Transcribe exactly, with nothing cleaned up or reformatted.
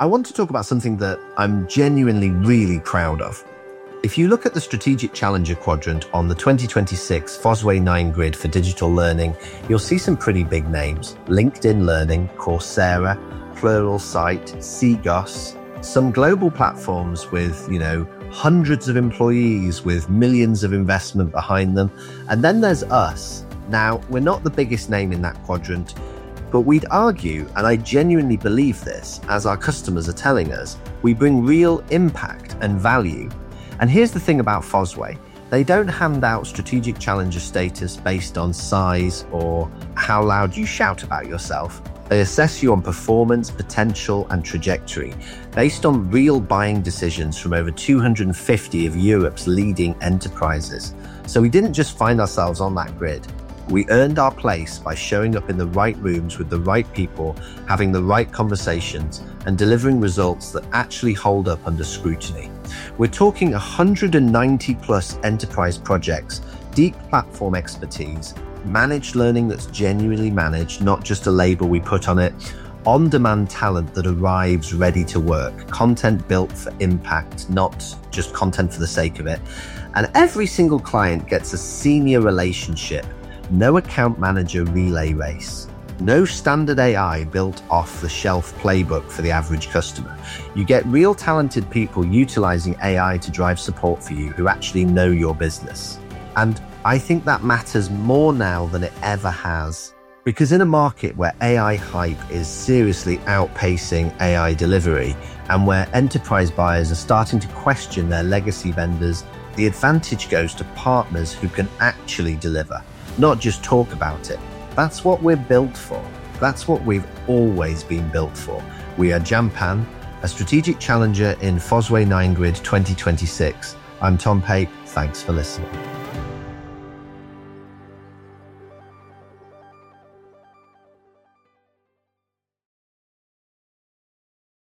I want to talk about something that I'm genuinely really proud of. If you look at the Strategic Challenger Quadrant on the twenty twenty-six Fosway nine Grid for digital learning, you'll see some pretty big names. LinkedIn Learning, Coursera, Pluralsight, Cegos, some global platforms with, you know, hundreds of employees with millions of investment behind them. And then there's us. Now, we're not the biggest name in that quadrant, but we'd argue, and I genuinely believe this, as our customers are telling us, we bring real impact and value. And here's the thing about Fosway. They don't hand out strategic challenger status based on size or how loud you shout about yourself. They assess you on performance, potential, and trajectory based on real buying decisions from over two hundred fifty of Europe's leading enterprises. So we didn't just find ourselves on that grid. We earned our place by showing up in the right rooms with the right people, having the right conversations, and delivering results that actually hold up under scrutiny. We're talking one hundred ninety plus enterprise projects, deep platform expertise, managed learning that's genuinely managed, not just a label we put on it, on-demand talent that arrives ready to work, content built for impact, not just content for the sake of it. And every single client gets a senior relationship. No account manager relay race. No standard A I built off the shelf playbook for the average customer. You get real talented people utilizing A I to drive support for you who actually know your business. And I think that matters more now than it ever has. Because in a market where A I hype is seriously outpacing A I delivery and where enterprise buyers are starting to question their legacy vendors, the advantage goes to partners who can actually deliver, not just talk about it. That's what we're built for. That's what we've always been built for. We are Jampan, a strategic challenger in Fosway nine Grid twenty twenty-six. I'm Tom Pape. Thanks for listening.